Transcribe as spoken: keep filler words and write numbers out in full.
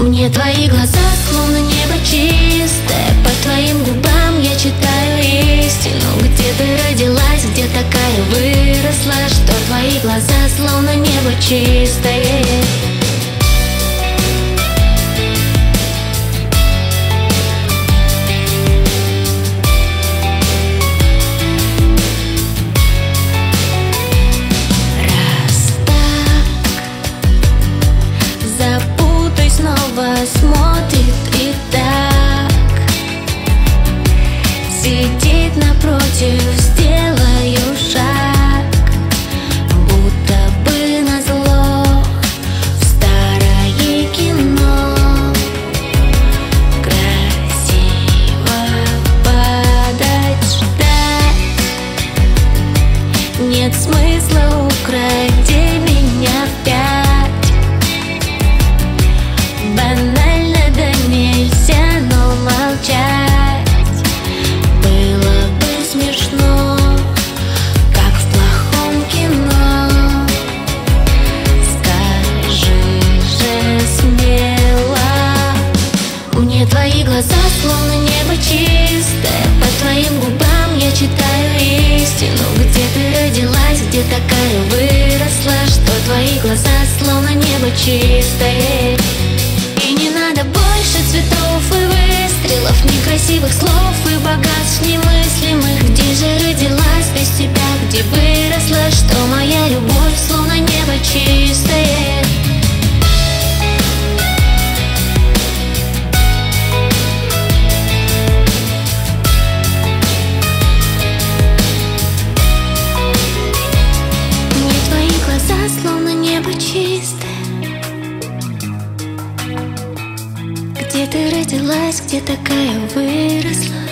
Мне твои глаза словно небо чистое, по твоим губам я читаю истину. Где ты родилась, где такая выросла, что твои глаза словно небо чистое. Снова смотрит и так сидит напротив, сделаю шаг, будто бы назло в старое кино. Красиво подать, ждать, нет смысла, укради меня впять. Банально, да нельзя, но молчать было бы смешно, как в плохом кино. Скажи же смело. Мне твои глаза словно небо чистое, по твоим губам я читаю истину. Где ты родилась, где такая выросла, что твои глаза словно небо чистое. И не надо больше цветов и выстрелов, некрасивых слов и богатств немыслимых. Где же родилась без тебя, где выросла, что моя любовь словно небо чистое. Мне твои глаза словно небо чистое. Где ты родилась, где такая выросла,